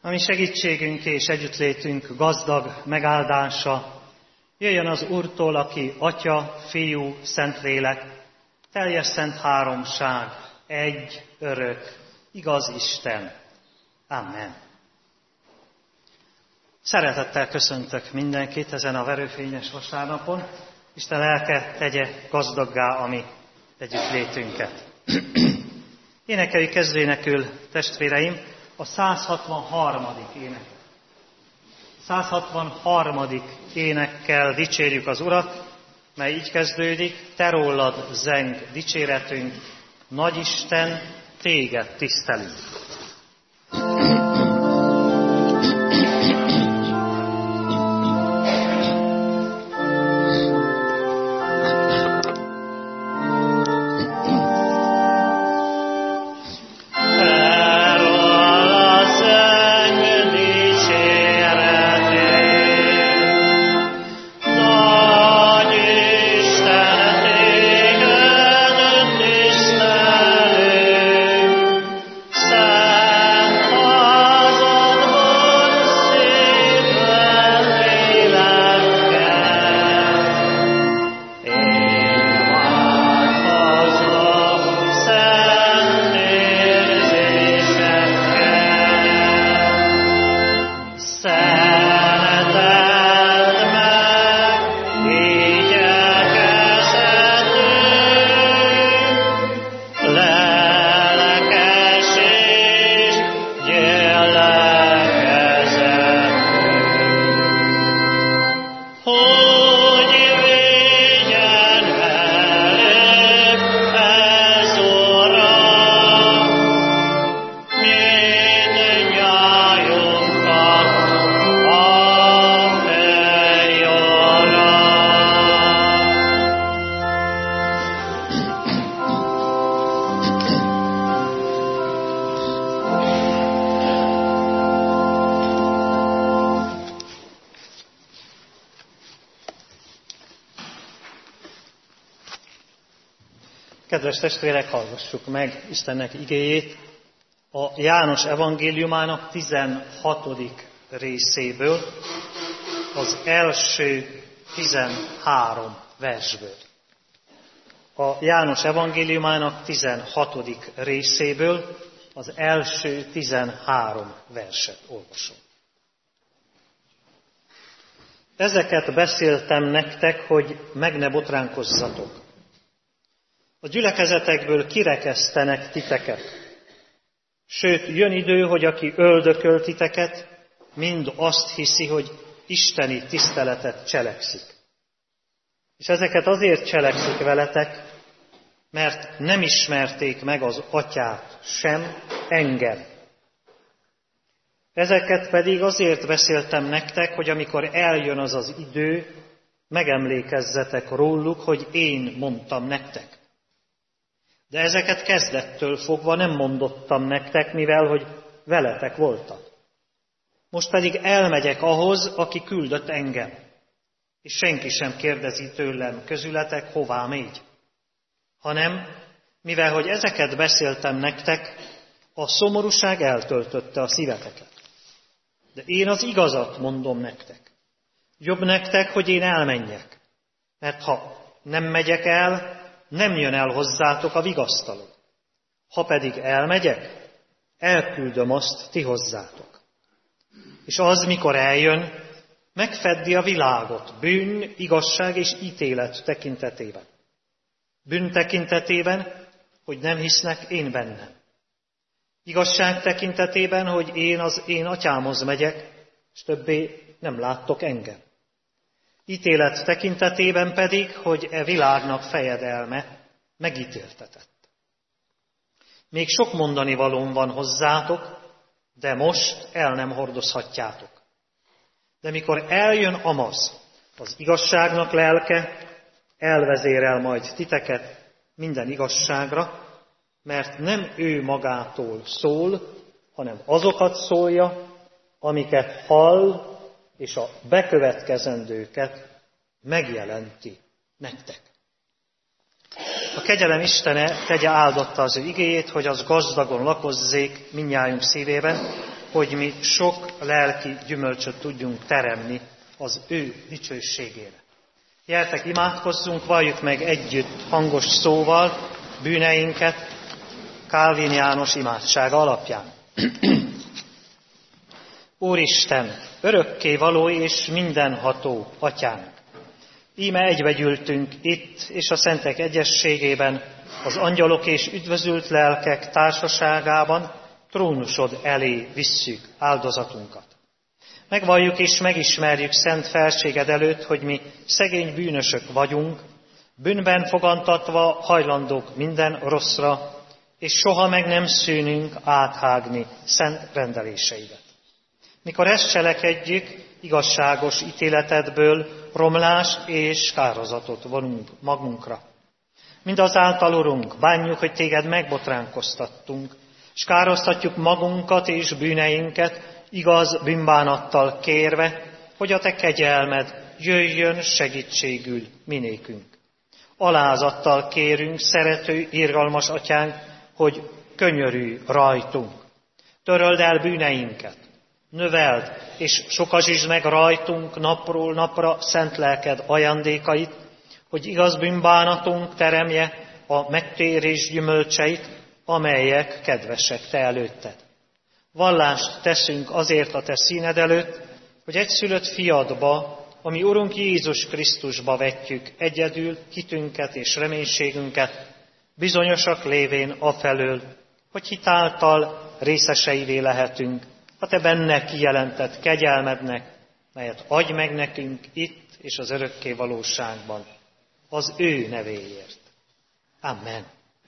Ami segítségünk és együttlétünk gazdag megáldása, jöjjön az Úrtól, aki Atya, Fiú, Szentlélek, teljes szent háromság, egy, örök, igaz Isten. Amen. Szeretettel köszöntök mindenkit ezen a verőfényes vasárnapon. Isten lelke tegye gazdaggá a mi együttlétünket. Énekeljük kezdőénekül, testvéreim, a 163. ének. 163. énekkel dicsérjük az Urat, mely így kezdődik: Te rólad zeng dicséretünk, Nagy Isten, téged tisztelünk. Kedves testvérek, hallgassuk meg Istennek igéjét a János evangéliumának 16. részéből, az első 13 versből. A János evangéliumának 16. részéből az első 13 verset olvasom. Ezeket beszéltem nektek, hogy meg ne botránkozzatok. A gyülekezetekből kirekesztenek titeket. Sőt, jön idő, hogy aki öldököl titeket, mind azt hiszi, hogy isteni tiszteletet cselekszik. És ezeket azért cselekszik veletek, mert nem ismerték meg az Atyát, sem engem. Ezeket pedig azért beszéltem nektek, hogy amikor eljön az az idő, megemlékezzetek róluk, hogy én mondtam nektek. De ezeket kezdettől fogva nem mondottam nektek, mivel hogy veletek voltam. Most pedig elmegyek ahhoz, aki küldött engem. És senki sem kérdezi tőlem közületek, hová megy. Hanem, mivel hogy ezeket beszéltem nektek, a szomorúság eltöltötte a szíveteket. De én az igazat mondom nektek. Jobb nektek, hogy én elmenjek. Mert ha nem megyek el, nem jön el hozzátok a vigasztaló. Ha pedig elmegyek, elküldöm azt ti hozzátok. És az, mikor eljön, megfeddi a világot bűn, igazság és ítélet tekintetében. Bűn tekintetében, hogy nem hisznek én bennem. Igazság tekintetében, hogy én az én atyámhoz megyek, és többé nem láttok engem. Ítélet tekintetében pedig, hogy e világnak fejedelme megítéltetett. Még sok mondani valóm van hozzátok, de most el nem hordozhatjátok. De mikor eljön Amaz, az igazságnak lelke, elvezérel majd titeket minden igazságra, mert nem ő magától szól, hanem azokat szólja, amiket hall, és a bekövetkezendőket megjelenti nektek. A kegyelem Istene tegye áldotta az ő igéjét, hogy az gazdagon lakozzék mindnyájunk szívében, hogy mi sok lelki gyümölcsöt tudjunk teremni az ő dicsőségére. Gyertek, imádkozzunk, valljuk meg együtt hangos szóval bűneinket Kálvin János imádsága alapján. Úristen, örökkévaló és mindenható Atyánk! Íme egybegyűltünk itt és a szentek egyességében, az angyalok és üdvözült lelkek társaságában trónusod elé visszük áldozatunkat. Megvalljuk és megismerjük szent felséged előtt, hogy mi szegény bűnösök vagyunk, bűnben fogantatva hajlandók minden rosszra, és soha meg nem szűnünk áthágni szent rendeléseidet. Mikor ezt cselekedjük, igazságos ítéletedből romlás és kározatot vonunk magunkra. Mindazáltal, Urunk, bánjuk, hogy téged megbotránkoztattunk, s károsztatjuk magunkat és bűneinket, igaz bűnbánattal kérve, hogy a te kegyelmed jöjjön segítségül minékünk. Alázattal kérünk, szerető, irgalmas Atyánk, hogy könyörülj rajtunk. Töröld el bűneinket, növeld és sokasítsd meg rajtunk napról napra szent lelked ajándékait, hogy igaz bűnbánatunk teremje a megtérés gyümölcseit, amelyek kedvesek te előtted. Vallást teszünk azért a te színed előtt, hogy egyszülött fiadba, ami Urunk Jézus Krisztusba vetjük egyedül hitünket és reménységünket, bizonyosak lévén afelől, hogy hitáltal részeseivé lehetünk a te benne kijelentett kegyelmednek, melyet adj meg nekünk itt és az örökké valóságban, az ő nevéért. Amen.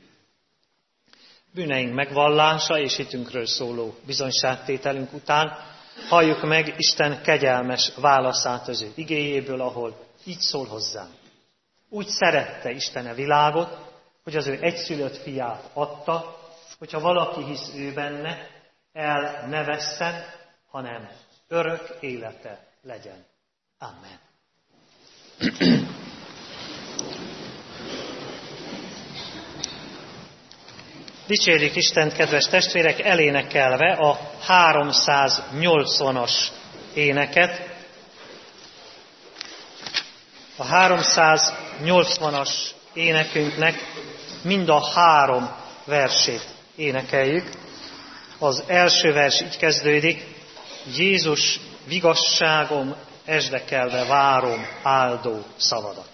Bűneink megvallása és hitünkről szóló bizonyságtételünk után halljuk meg Isten kegyelmes válaszát az ő igéjéből, ahol így szól hozzánk. Úgy szerette Isten a világot, hogy az ő egyszülött fiát adta, hogyha valaki hisz ő benne, el ne vesszen, hanem örök élete legyen. Amen. Dicsérjük Istent, kedves testvérek, elénekelve a 380-as éneket. A 380-as énekünknek mind a 3 versét énekeljük. Az első vers így kezdődik: Jézus, vigasságom, esdekelve várom áldó szavadat.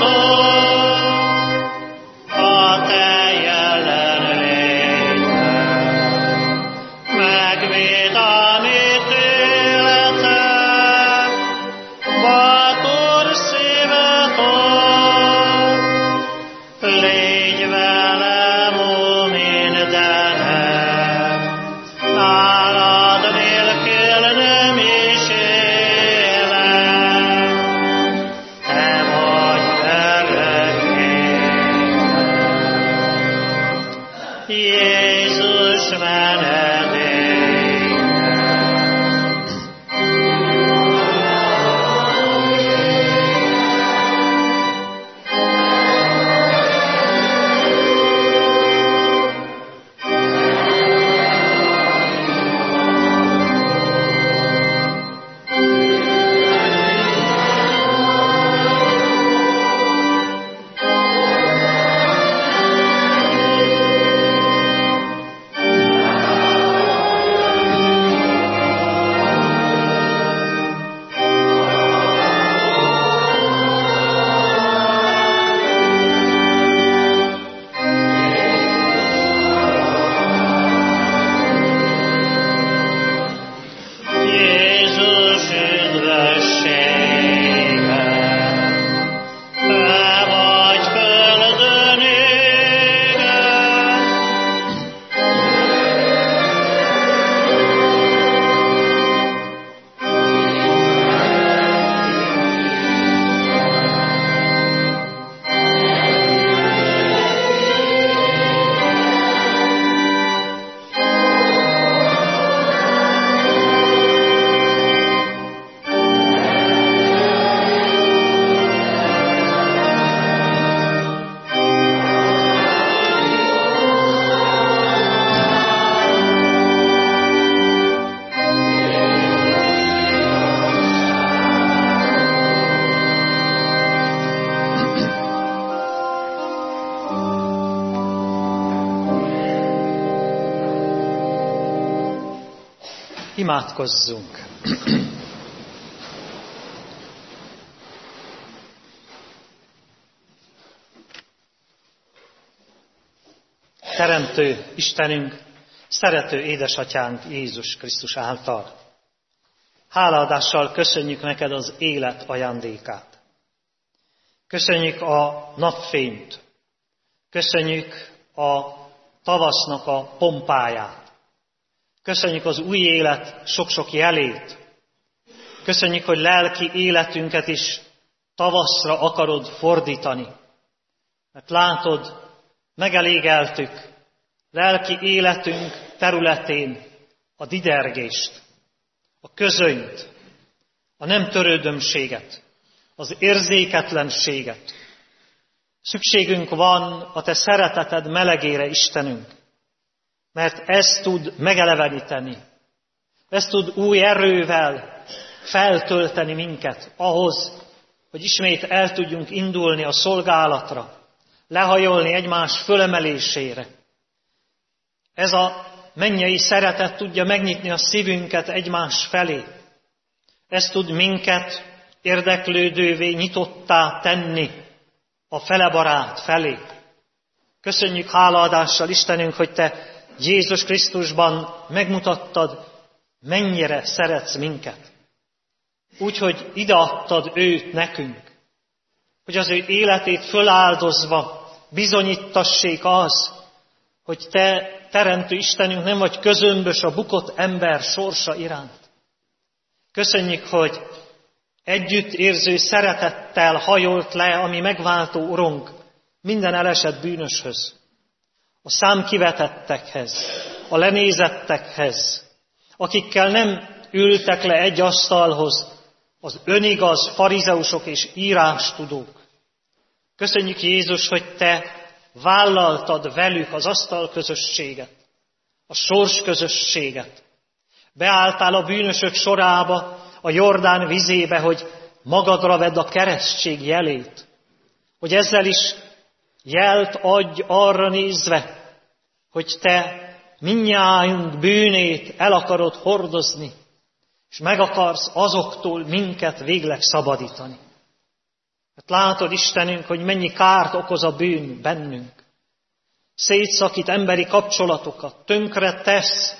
Te jelenléted Imádkozzunk! Teremtő Istenünk, szerető édesatyánk Jézus Krisztus által. Hálaadással köszönjük neked az élet ajándékát. Köszönjük a napfényt. Köszönjük a tavasznak a pompáját. Köszönjük az új élet sok-sok jelét. Köszönjük, hogy lelki életünket is tavaszra akarod fordítani. Mert látod, megelégeltük lelki életünk területén a didergést, a közönyt, a nem törődömséget, az érzéketlenséget. Szükségünk van a te szereteted melegére, Istenünk, mert ez tud megeleveníteni, ez tud új erővel feltölteni minket ahhoz, hogy ismét el tudjunk indulni a szolgálatra, lehajolni egymás fölemelésére. Ez a mennyei szeretet tudja megnyitni a szívünket egymás felé. Ez tud minket érdeklődővé, nyitottá tenni a felebarát felé. Köszönjük hálaadással, Istenünk, hogy te Jézus Krisztusban megmutattad, mennyire szeretsz minket. Úgyhogy ideadtad őt nekünk, hogy az ő életét föláldozva bizonyítassék az, hogy te, teremtő Istenünk, nem vagy közömbös a bukott ember sorsa iránt. Köszönjük, hogy együttérző szeretettel hajolt le a mi megváltó Urunk minden elesett bűnöshöz, a számkivetettekhez, a lenézettekhez, akikkel nem ültek le egy asztalhoz az önigaz farizeusok és írástudók. Köszönjük, Jézus, hogy te vállaltad velük az asztalközösséget, a sorsközösséget. Beálltál a bűnösök sorába, a Jordán vizébe, hogy magadra vedd a keresztség jelét, hogy ezzel is jelt adj arra nézve, hogy te mindnyájunk bűnét el akarod hordozni, és meg akarsz azoktól minket végleg szabadítani. Hát látod, Istenünk, hogy mennyi kárt okoz a bűn bennünk. Szétszakít emberi kapcsolatokat, tönkre tesz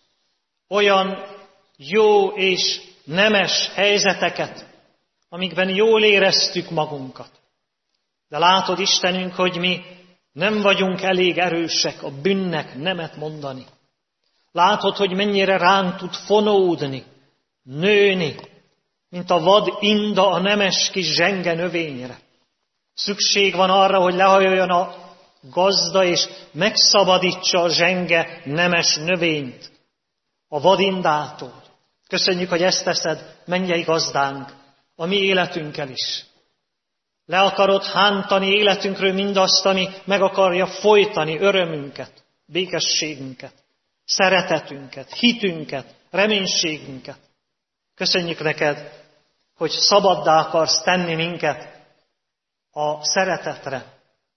olyan jó és nemes helyzeteket, amikben jól éreztük magunkat. De látod, Istenünk, hogy mi nem vagyunk elég erősek a bűnnek nemet mondani. Látod, hogy mennyire ránk tud fonódni, nőni, mint a vad inda a nemes kis zsenge növényre. Szükség van arra, hogy lehajoljon a gazda, és megszabadítsa a zsenge nemes növényt a vadindától. Köszönjük, hogy ezt teszed, mennyei gazdánk, a mi életünkkel is. Le akarod hántani életünkről mindazt, ami meg akarja folytani örömünket, békességünket, szeretetünket, hitünket, reménységünket. Köszönjük neked, hogy szabaddá akarsz tenni minket a szeretetre,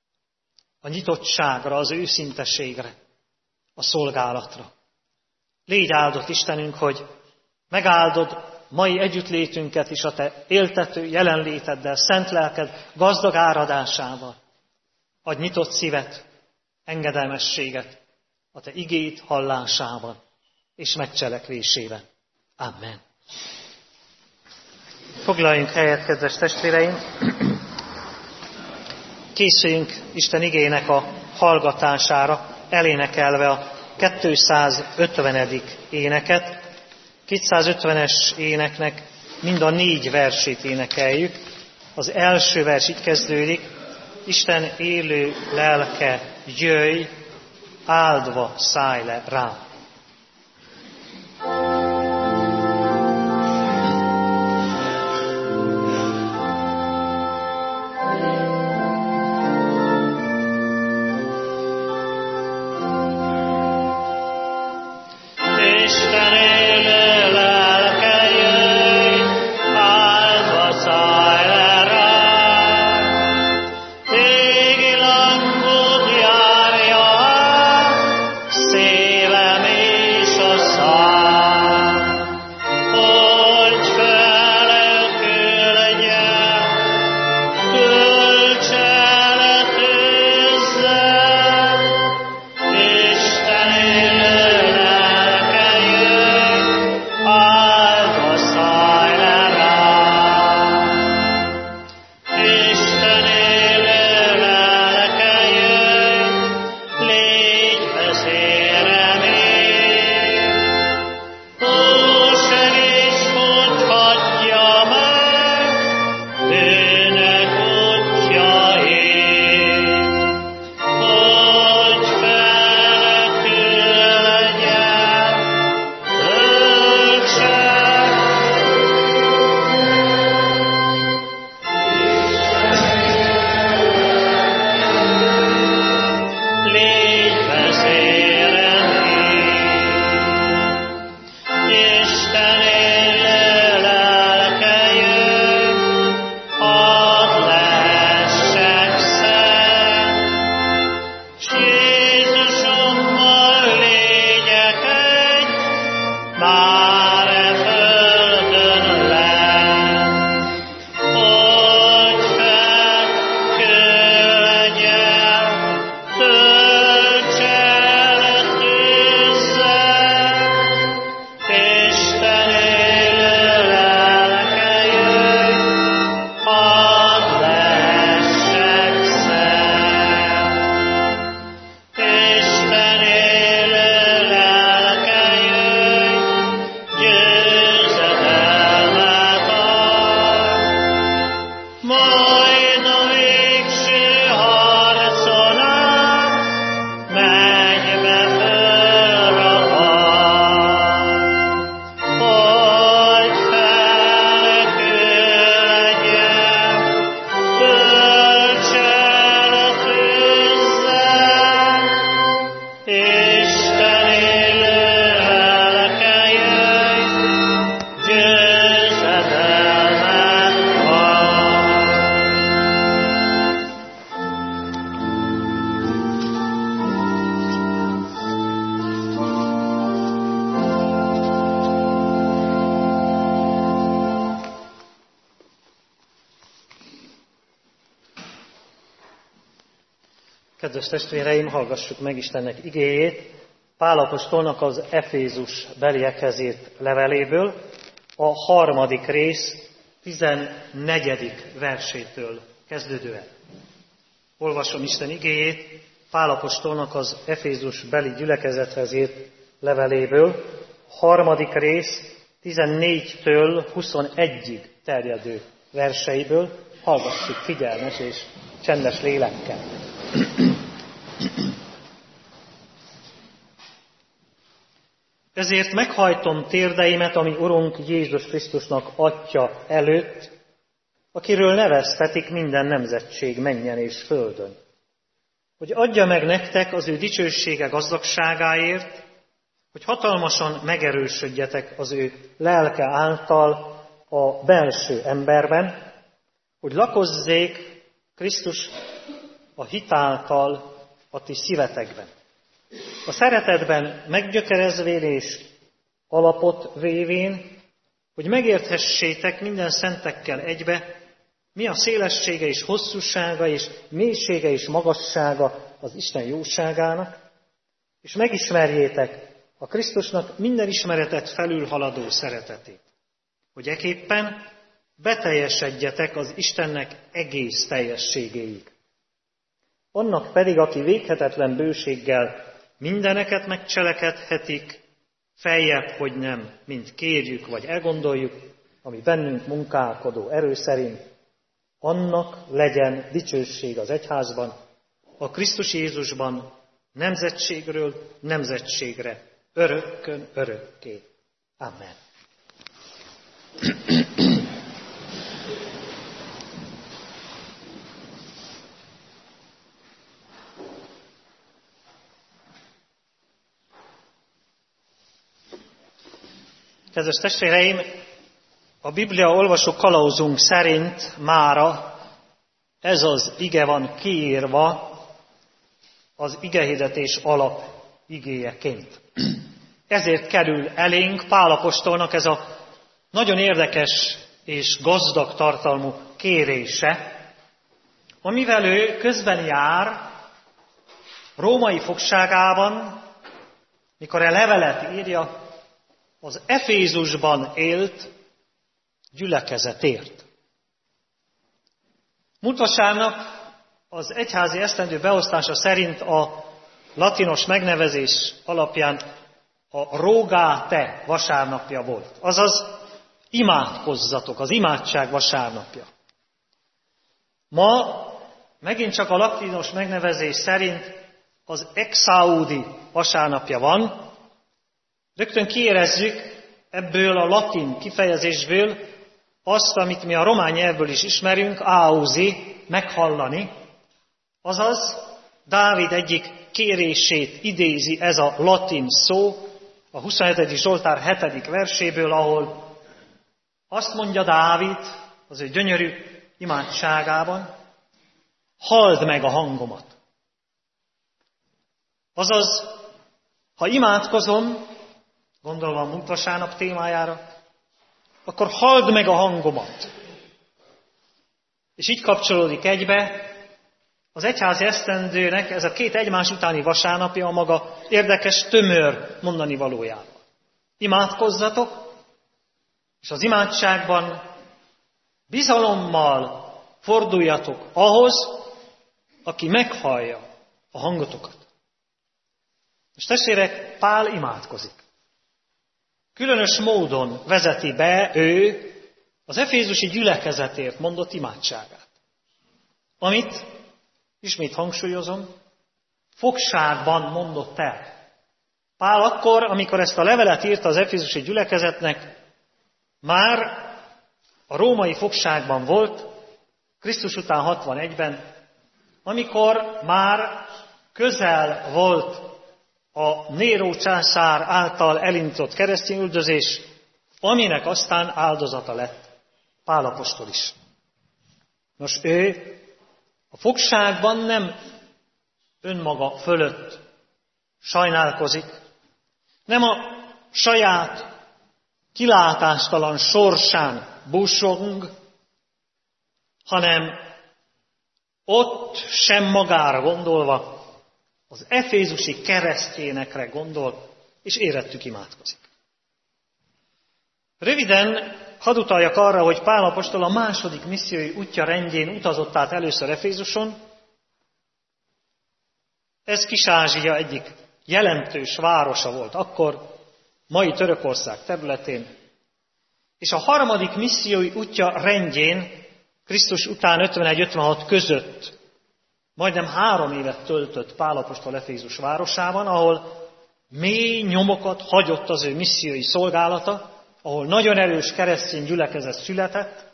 a nyitottságra, az őszinteségre, a szolgálatra. Légy áldott, Istenünk, hogy megáldod mai együttlétünket is a te éltető jelenléteddel, szent lelked gazdag áradásával. Adj nyitott szívet, engedelmességet a te igéd hallásával és megcselekvésével. Amen. Foglaljunk helyet, kedves testvéreim! Készüljünk Isten igének a hallgatására, elénekelve a 250. éneket. 250-es éneknek mind a 4 versét énekeljük. Az első vers így kezdődik: Isten élő lelke, jöjj, áldva szállj le rám. Szélem Kedves testvéreim, hallgassuk meg Istennek igéjét, Pál apostolnak az Efézus beliekhez írt leveléből, a 3. rész 14. versétől kezdődően. Olvasom Isten igéjét, Pál apostolnak az Efézus beli gyülekezethez írt leveléből, 3. rész 14-től 21-ig terjedő verseiből. Hallgassuk figyelmes és csendes lélekkel. Ezért meghajtom térdeimet, ami Urunk Jézus Krisztusnak Atya előtt, akiről neveztetik minden nemzetség mennyen és földön, hogy adja meg nektek az ő dicsősége gazdagságáért, hogy hatalmasan megerősödjetek az ő lelke által a belső emberben, hogy lakozzék Krisztus a hit által a ti szívetekben. A szeretetben meggyökerezvén és alapot vévén, hogy megérthessétek minden szentekkel egybe, mi a szélessége és hosszúsága és mélysége és magassága az Isten jóságának, és megismerjétek a Krisztusnak minden ismeretet felülhaladó szeretetét, hogy eképpen beteljesedjetek az Istennek egész teljességéig. Annak pedig, aki véghetetlen bőséggel mindeneket megcselekedhetik, feljebb, hogy nem, mint kérjük vagy elgondoljuk, ami bennünk munkálkodó erő szerint, annak legyen dicsőség az egyházban, a Krisztus Jézusban, nemzetségről nemzetségre, örökkön örökké. Amen. Kedves testvéreim, a Biblia olvasó kalauzunk szerint mára ez az ige van kiírva az igehirdetés alap igéjeként. Ezért kerül elénk Pál apostolnak ez a nagyon érdekes és gazdag tartalmú kérése, amivel ő közben jár római fogságában, mikor a levelet írja, az Efézusban élt gyülekezetért. Múlt vasárnap az egyházi esztendő beosztása szerint a latinos megnevezés alapján a Rogate vasárnapja volt. Azaz imádkozzatok, az imádság vasárnapja. Ma megint csak a latinos megnevezés szerint az Exaudi vasárnapja van. Rögtön kiérezzük ebből a latin kifejezésből azt, amit mi a román nyelvből is ismerünk, auzi, meghallani. Azaz, Dávid egyik kérését idézi ez a latin szó, a 27. Zsoltár 7. verséből, ahol azt mondja Dávid az ő gyönyörű imádságában, halld meg a hangomat. Azaz, ha imádkozom, gondolva a múlt vasárnap témájára, akkor halld meg a hangomat. És így kapcsolódik egybe az egyházi esztendőnek ez a két egymás utáni vasárnapja a maga érdekes, tömör mondani valójával. Imádkozzatok, és az imádságban bizalommal forduljatok ahhoz, aki meghallja a hangotokat. És testvérek, Pál imádkozik. Különös módon vezeti be ő az efézusi gyülekezetért mondott imádságát, amit, ismét hangsúlyozom, fogságban mondott el. Pál akkor, amikor ezt a levelet írta az efézusi gyülekezetnek, már a római fogságban volt, Krisztus után 61-ben, amikor már közel volt a Néró császár által elindított keresztényüldözés, aminek aztán áldozata lett Pál apostol is. Nos, ő a fogságban nem önmaga fölött sajnálkozik, nem a saját kilátástalan sorsán búsong, hanem ott sem magára gondolva, az efézusi keresztjénekre gondol, és érettük imádkozik. Röviden hadd utaljak arra, hogy Pál apostol a második missziói útja rendjén utazott át először Efézuson. Ez Kis-Ázsia egyik jelentős városa volt akkor, mai Törökország területén. És a harmadik missziói útja rendjén, Krisztus után 51-56 között majdnem 3 évet töltött Pál apostol Efézus városában, ahol mély nyomokat hagyott az ő missziói szolgálata, ahol nagyon erős keresztény gyülekezet született,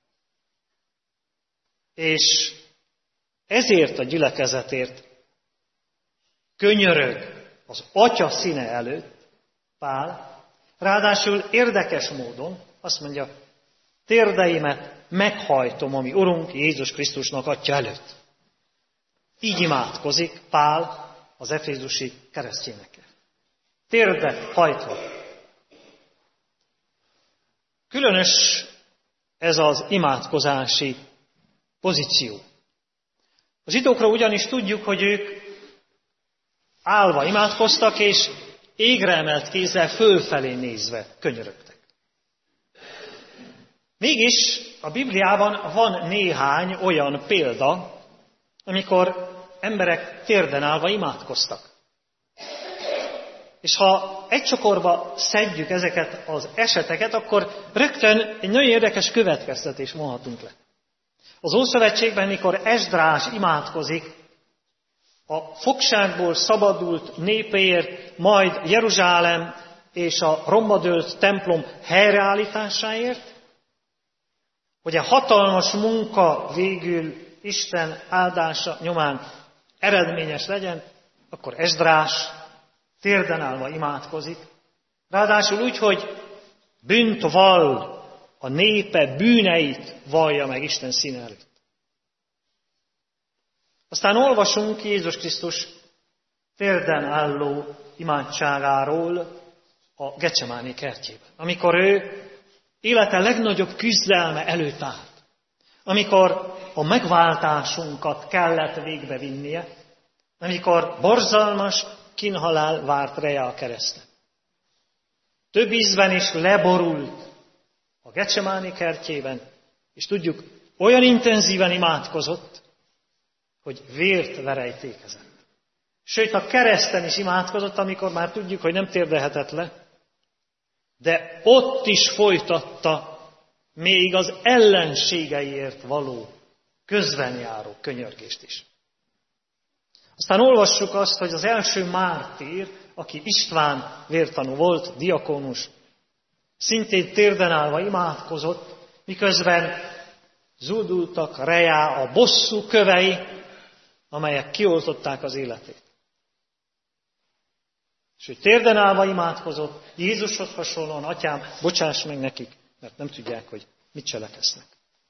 és ezért a gyülekezetért könyörög az Atya színe előtt Pál, ráadásul érdekes módon azt mondja, térdeimet meghajtom a mi Urunk Jézus Krisztusnak Atya előtt. Így imádkozik Pál az efézusi keresztényekkel. Térdet hajtva. Különös ez az imádkozási pozíció. A zsidókra ugyanis tudjuk, hogy ők állva imádkoztak, és égre emelt kézzel fölfelé nézve könyörögtek. Mégis a Bibliában van néhány olyan példa, amikor emberek térden állva imádkoztak. És ha egy csokorba szedjük ezeket az eseteket, akkor rögtön egy nagyon érdekes következtetés vonhatunk le. Az Ószövetségben, mikor Esdrás imádkozik a fogságból szabadult népéért, majd Jeruzsálem és a rombadőlt templom helyreállításáért, hogy a hatalmas munka végül Isten áldása nyomán eredményes legyen, akkor Esdrás térden állva imádkozik, ráadásul úgy, hogy bűnt vall, a népe bűneit vallja meg Isten színe előtt. Aztán olvasunk Jézus Krisztus térden álló imádságáról a Gecsemáné kertjében, amikor ő élete legnagyobb küzdelme előtt állt, amikor a megváltásunkat kellett végbevinnie, amikor borzalmas kínhalál várt reje a kereszten. Több ízben is leborult a Gecsemáné kertjében, és tudjuk, olyan intenzíven imádkozott, hogy vért verejtékezett. Sőt, a kereszten is imádkozott, amikor már tudjuk, hogy nem térdelhetett le, de ott is folytatta még az ellenségeiért való közben járó könyörgést is. Aztán olvassuk azt, hogy az első mártír, aki István vértanú volt, diakónus, szintén térden állva imádkozott, miközben zúdultak rejá a bosszú kövei, amelyek kioltották az életét. És ő térden állva imádkozott, Jézushoz hasonlóan, Atyám, bocsáss meg nekik, mert nem tudják, hogy mit cselekednek.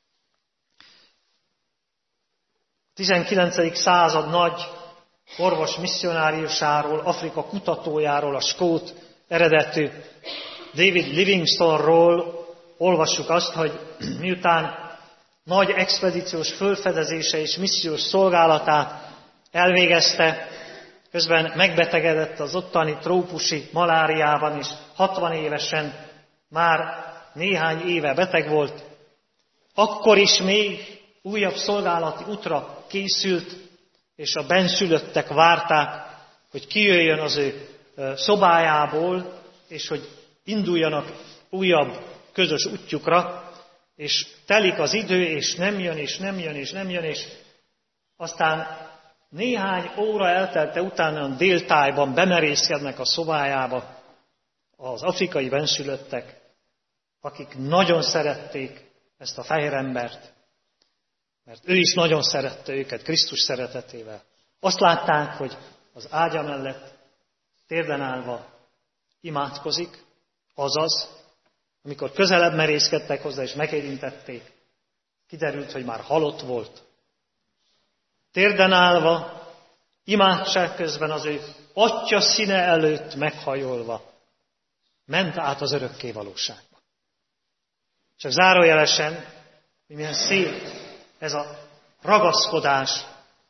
A 19. század nagy orvos misszionáriusáról, Afrika kutatójáról, a skót eredetű David Livingstoneról olvassuk azt, hogy miután nagy expedíciós fölfedezése és missziós szolgálatát elvégezte, közben megbetegedett az ottani trópusi maláriában, és 60 évesen már néhány éve beteg volt, akkor is még újabb szolgálati útra készült, és a benszülöttek várták, hogy kijöjjön az ő szobájából, és hogy induljanak újabb közös útjukra, és telik az idő, és nem jön, és nem jön, és nem jön, és aztán néhány óra eltelte utána déltájban bemerészkednek a szobájába az afrikai benszülöttek, akik nagyon szerették ezt a fehér embert, mert ő is nagyon szerette őket Krisztus szeretetével. Azt látták, hogy az ágya mellett térden állva imádkozik, azaz, amikor közelebb merészkedtek hozzá és megérintették, kiderült, hogy már halott volt. Térden állva, imádság közben az ő Atya színe előtt meghajolva ment át az örökké valóságba. Csak zárójelesen, milyen szép ez a ragaszkodás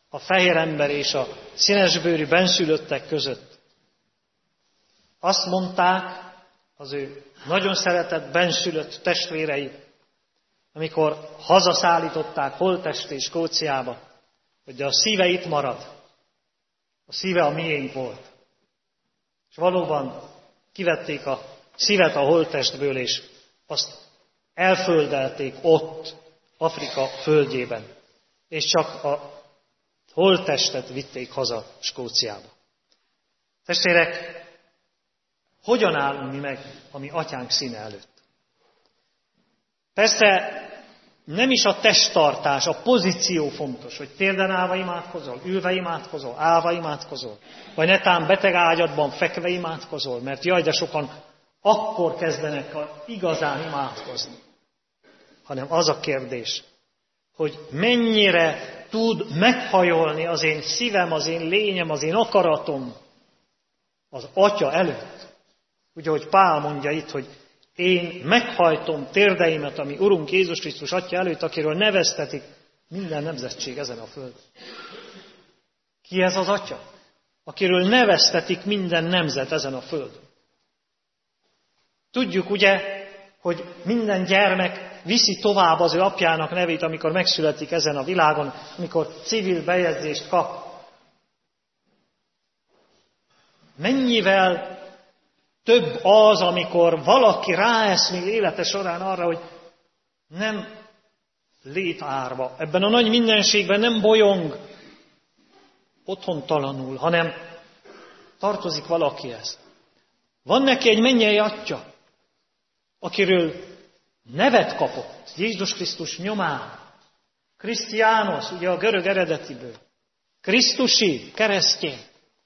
a fehér ember és a színesbőrű benszülöttek között. Azt mondták az ő nagyon szeretett benszülött testvérei, amikor hazaszállították holttest és Skóciába, hogy a szíve itt marad. A szíve a miénk volt. És valóban kivették a szívet a holttestből, és azt elföldelték ott, Afrika földjében. És csak a holttestet vitték haza Skóciába. Testvérek, hogyan állunk mi meg a mi atyánk színe előtt? Persze nem is a testtartás, a pozíció fontos, hogy térden állva imádkozol, ülve imádkozol, állva imádkozol, vagy netán beteg ágyadban fekve imádkozol, mert jaj, de sokan akkor kezdenek igazán imádkozni. Hanem az a kérdés, hogy mennyire tud meghajolni az én szívem, az én lényem, az én akaratom az Atya előtt. Ugye, hogy Pál mondja itt, hogy én meghajtom térdeimet a mi Urunk Jézus Krisztus Atya előtt, akiről neveztetik minden nemzetség ezen a földön. Ki ez az Atya? Akiről neveztetik minden nemzet ezen a földön. Tudjuk ugye, hogy minden gyermek viszi tovább az ő apjának nevét, amikor megszületik ezen a világon, amikor civil bejegyzést kap. Mennyivel több az, amikor valaki ráeszmél élete során arra, hogy nem létárva, ebben a nagy mindenségben nem bolyong otthontalanul, hanem tartozik valakihez. Van neki egy mennyei Atya, akiről nevet kapott Jézus Krisztus nyomán. Krisztiános, ugye a görög eredetiből. Krisztusi, keresztény.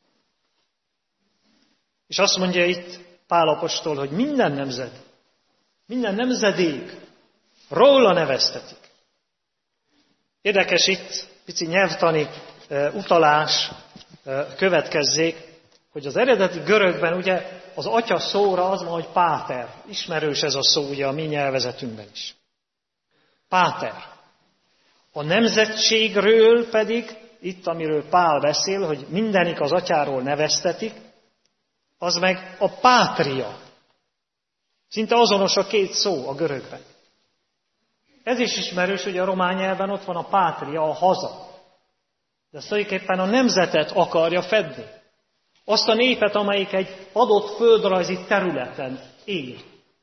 És azt mondja itt Pál apostol, hogy minden nemzet, minden nemzedék róla neveztetik. Érdekes itt, pici nyelvtani utalás következzék, hogy az eredeti görögben ugye az atya szóra az van, hogy páter. Ismerős ez a szó ugye a mi nyelvezetünkben is. Páter. A nemzetségről pedig, itt amiről Pál beszél, hogy mindenik az atyáról neveztetik, az meg a pátria. Szinte azonos a két szó a görögben. Ez is ismerős, hogy a román nyelven ott van a pátria, a haza. De ez tulajdonképpen a nemzetet akarja fedni. Azt a népet, amelyik egy adott földrajzi területen él.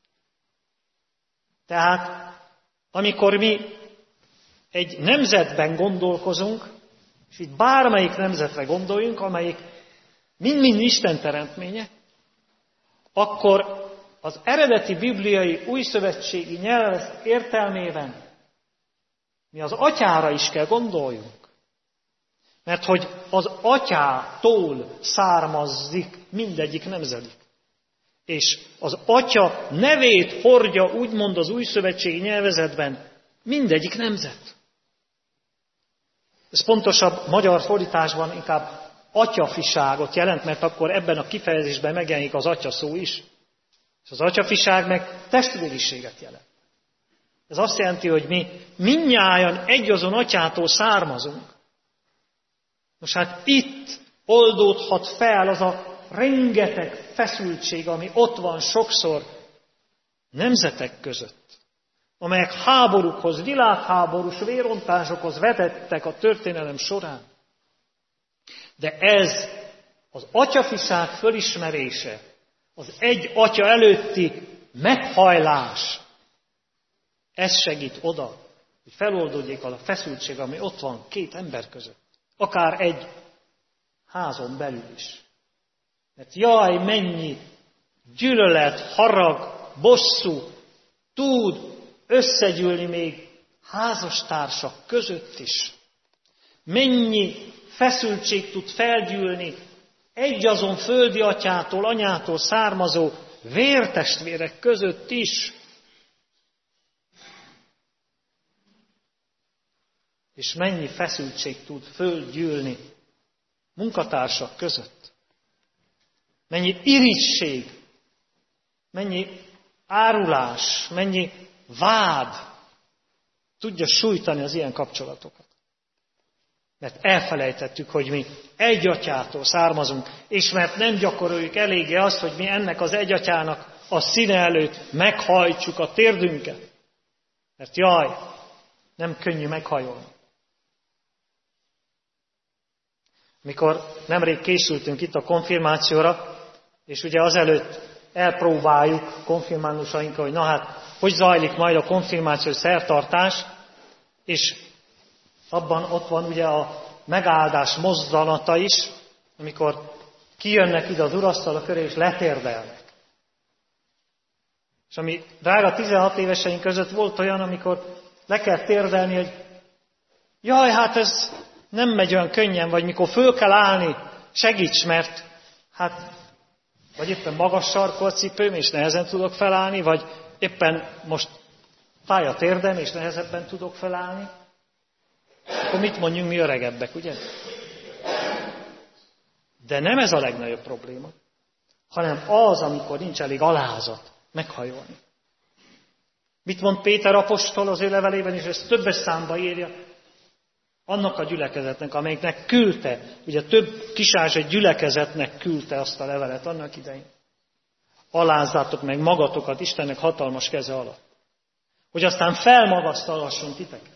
Tehát, amikor mi egy nemzetben gondolkozunk, és itt bármelyik nemzetre gondoljunk, amelyik mind-mind Isten teremtménye, akkor az eredeti bibliai újszövetségi nyelvezet értelmében mi az atyára is kell gondoljunk. Mert hogy az atyától származik mindegyik nemzedék. És az atya nevét hordja úgymond az újszövetségi nyelvezetben mindegyik nemzet. Ez pontosabb magyar fordításban inkább atyafiságot jelent, mert akkor ebben a kifejezésben megjelenik az atya szó is. És az atyafiság meg testvériséget jelent. Ez azt jelenti, hogy mi mindnyájan egyazon atyától származunk. Most hát itt oldódhat fel az a rengeteg feszültség, ami ott van sokszor nemzetek között, amelyek háborúkhoz, világháborús vérontásokhoz vetettek a történelem során. De ez az atyafiság fölismerése, az egy atya előtti meghajlás, ez segít oda, hogy feloldódjék a feszültség, ami ott van két ember között. Akár egy házon belül is. Mert jaj, mennyi gyűlölet, harag, bosszú tud összegyűlni még házastársak között is. Mennyi feszültség tud felgyűlni egyazon földi atyától, anyától származó vértestvérek között is. És mennyi feszültség tud fölgyűlni munkatársak között. Mennyi irigység, mennyi árulás, mennyi vád tudja sújtani az ilyen kapcsolatokat. Mert elfelejtettük, hogy mi egy atyától származunk, és mert nem gyakoroljuk eléggé azt, hogy mi ennek az egy atyának a színe előtt meghajtsuk a térdünket. Mert jaj, nem könnyű meghajolni. Mikor nemrég készültünk itt a konfirmációra, és ugye azelőtt elpróbáljuk konfirmándusainkkal, hogy na hát, hogy zajlik majd a konfirmációs szertartás, és abban ott van ugye a megáldás mozzanata is, amikor kijönnek ide az urasztal köré, és letérdelnek. És ami drága 16 éveseink között volt olyan, amikor le kell térdelni, hogy jaj, hát ez nem megy olyan könnyen, vagy mikor föl kell állni, segíts, mert hát vagy éppen magas sarkú a cipőm, és nehezen tudok felállni, vagy éppen most fáj a térdem, és nehezebben tudok felállni. Akkor mit mondjunk mi öregebbek, ugye? De nem ez a legnagyobb probléma, hanem az, amikor nincs elég alázat meghajolni. Mit mond Péter apostol az ő levelében, és ezt többes számba írja, annak a gyülekezetnek, amelyiknek küldte, ugye több kisázsai gyülekezetnek küldte azt a levelet annak idején. Alázzátok meg magatokat Istennek hatalmas keze alatt, hogy aztán felmagasztalasson titeket.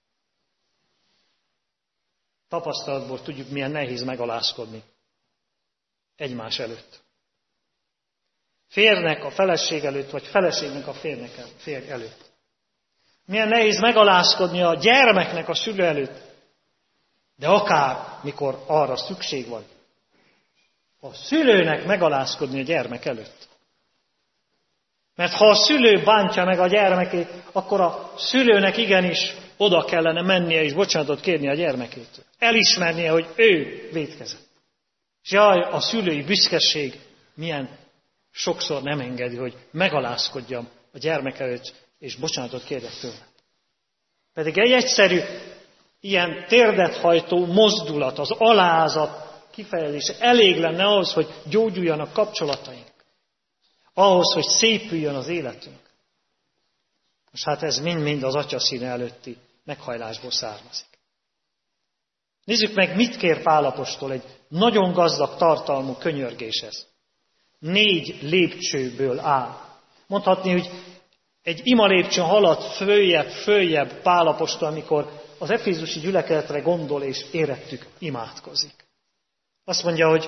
Tapasztalatból tudjuk, milyen nehéz megalázkodni egymás előtt. Férnek a feleség előtt, vagy feleségnek a férj előtt. Milyen nehéz megalázkodni a gyermeknek a szülő előtt, de akár, mikor arra szükség van, a szülőnek megalázkodni a gyermek előtt. Mert ha a szülő bántja meg a gyermekét, akkor a szülőnek igenis oda kellene mennie és bocsánatot kérni a gyermekétől. Elismernie, hogy ő vétkezett. És jaj, a szülői büszkeség milyen sokszor nem engedi, hogy megalázkodjam a gyermek előtt, és bocsánatot kérjek tőle. Pedig egy egyszerű, ilyen térdethajtó mozdulat, az alázat kifejezése elég lenne ahhoz, hogy gyógyuljanak kapcsolataink. Ahhoz, hogy szépüljön az életünk. Most hát ez mind-mind az Atya színe előtti meghajlásból származik. Nézzük meg, mit kér Pál apostol egy nagyon gazdag tartalmú könyörgéshez. 4 lépcsőből áll. Mondhatni, hogy egy ima lépcsőn halad följebb Pál apostol, amikor az efézusi gyülekezetre gondol és érettük imádkozik. Azt mondja, hogy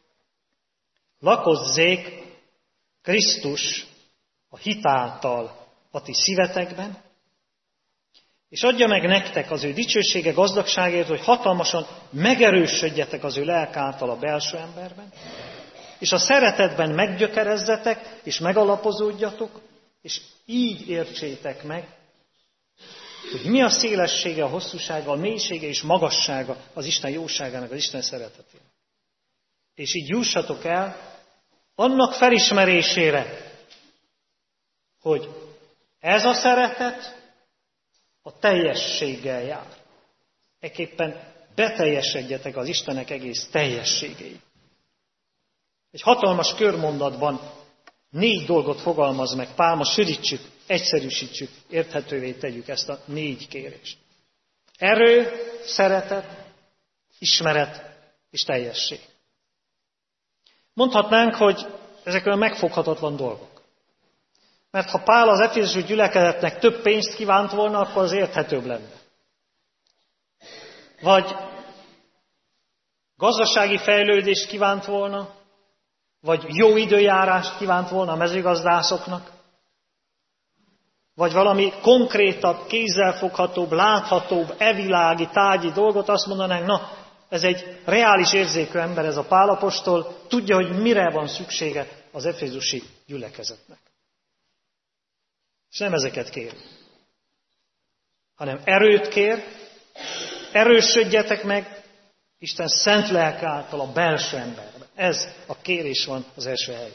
lakozzék Krisztus a hit által a ti szívetekben, és adja meg nektek az ő dicsősége gazdagságért, hogy hatalmasan megerősödjetek az ő lelk által a belső emberben, és a szeretetben meggyökerezzetek, és megalapozódjatok, és így értsétek meg, hogy mi a szélessége, a hosszúsága, a mélysége és magassága az Isten jóságának, az Isten szeretetének. És így jussatok el annak felismerésére, hogy ez a szeretet a teljességgel jár. Ekképpen beteljesedjetek az Istenek egész teljességéig. Egy hatalmas körmondatban 4 dolgot fogalmaz meg Pál, most sűrítsük, egyszerűsítsük, érthetővé tegyük ezt a 4 kérést. Erő, szeretet, ismeret és teljesség. Mondhatnánk, hogy ezek olyan megfoghatatlan dolgok. Mert ha Pál az efézusi gyülekezetnek több pénzt kívánt volna, akkor az érthetőbb lenne. Vagy gazdasági fejlődést kívánt volna, vagy jó időjárást kívánt volna a mezőgazdászoknak, vagy valami konkrétabb, kézzelfoghatóbb, láthatóbb, evilági, tárgyi dolgot, azt mondanánk, na, ez egy reális érzékű ember, ez a Pál apostol, tudja, hogy mire van szüksége az efézusi gyülekezetnek. És nem ezeket kér, hanem erőt kér, erősödjetek meg Isten szent lelke által a belső emberben. Ez a kérés van az első helyen.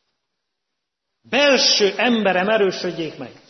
Belső emberem erősödjék meg.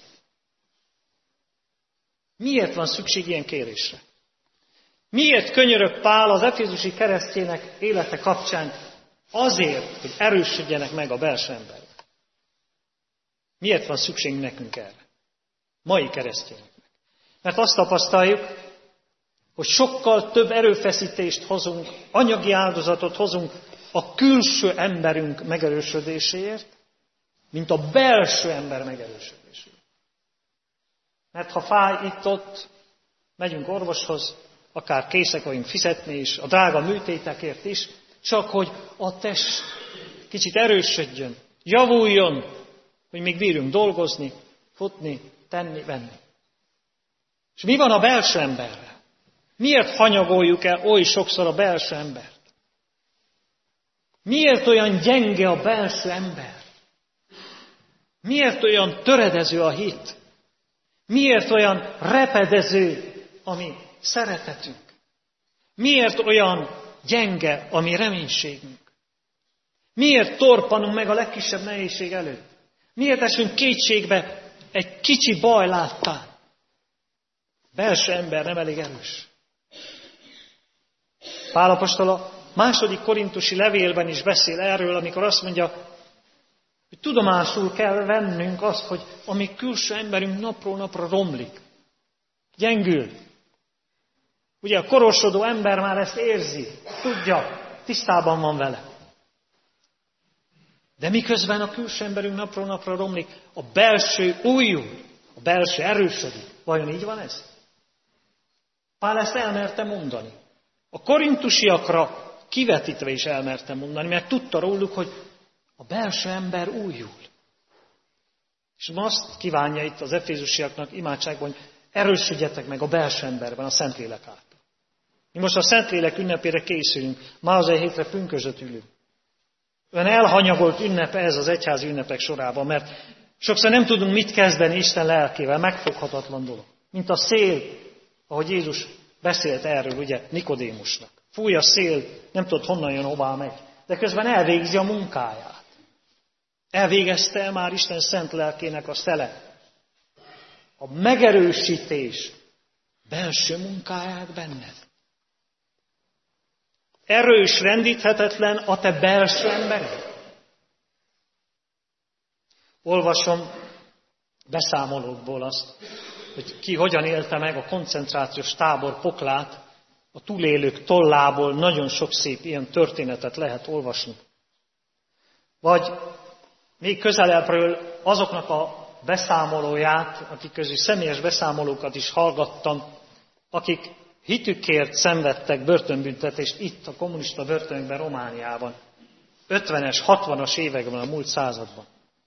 Miért van szükség ilyen kérésre? Miért könyörög Pál az efézusi keresztjének élete kapcsán? Azért, hogy erősödjenek meg a belső emberben. Miért van szükség nekünk erre? Mai keresztényeknek. Mert azt tapasztaljuk, hogy sokkal több erőfeszítést hozunk, anyagi áldozatot hozunk a külső emberünk megerősödéséért, mint a belső ember megerősödéséért. Mert ha fáj itt-ott, megyünk orvoshoz, akár készek vagyunk fizetni is, a drága műtétekért is, csak hogy a test kicsit erősödjön, javuljon, hogy még bírjunk dolgozni, futni, tenni, venni. És mi van a belső emberrel? Miért hanyagoljuk el oly sokszor a belső embert? Miért olyan gyenge a belső ember? Miért olyan töredező a hit? Miért olyan repedező a mi szeretetünk? Miért olyan gyenge a mi reménységünk? Miért torpanunk meg a legkisebb nehézség előtt? Miért esünk kétségbe egy kicsi baj láttán? A belső ember nem elég erős. Pál apostol a 2. korintusi levélben is beszél erről, amikor azt mondja, hogy tudomásul kell vennünk azt, hogy a mi külső emberünk napról napra romlik, gyengül. Ugye a korosodó ember már ezt érzi, tudja, tisztában van vele. De miközben a külső emberünk napról napra romlik, a belső újul, a belső erősödik. Vajon így van ez? Pál ezt elmerte mondani. A korintusiakra kivetítve is elmerte mondani, mert tudta róluk, hogy a belső ember újul. És ma azt kívánja itt az efézusiaknak imádságban, hogy erősödjetek meg a belső emberben, a Szentlélek által. Mi most a Szentlélek ünnepére készülünk, ma az egy hétre pünkösdöt ülünk. Olyan elhanyagolt ünnep ez az egyházi ünnepek sorában, mert sokszor nem tudunk mit kezdeni Isten lelkével, megfoghatatlan dolog. Mint a szél, ahogy Jézus beszélt erről, ugye, Nikodémusnak. Fúj a szél, nem tudod honnan jön, hová megy, de közben elvégzi a munkáját. Elvégezte már Isten szent lelkének a szele. A megerősítés belső munkáját benned. Erős, rendíthetetlen a te belső embered. Olvasom beszámolókból azt, hogy ki hogyan élte meg a koncentrációs tábor poklát, a túlélők tollából nagyon sok szép ilyen történetet lehet olvasni. Vagy még közelebbről azoknak a beszámolóját, akik közül személyes beszámolókat is hallgattam, akik hitükért szenvedtek börtönbüntetést itt a kommunista börtönökben Romániában. 50-es, 60-as években, a múlt században.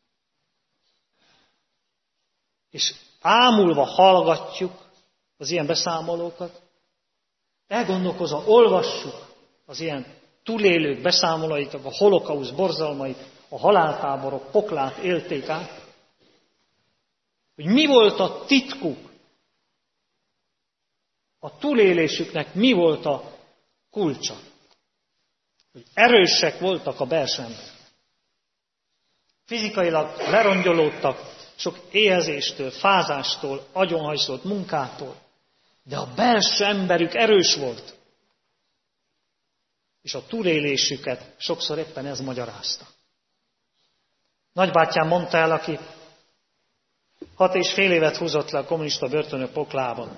És ámulva hallgatjuk az ilyen beszámolókat, elgondolkozva olvassuk az ilyen túlélők beszámolóit, a holokausz borzalmait, a haláltáborok poklát élték át, hogy mi volt a titkuk, a túlélésüknek mi volt a kulcsa. Hogy erősek voltak a belső emberek. Fizikailag lerongyolódtak, sok éhezéstől, fázástól, agyonhajszolt munkától, de a belső emberük erős volt. És a túlélésüket sokszor éppen ez magyarázta. Nagybátyám mondta el, aki 6,5 évet húzott le a kommunista börtönök poklában.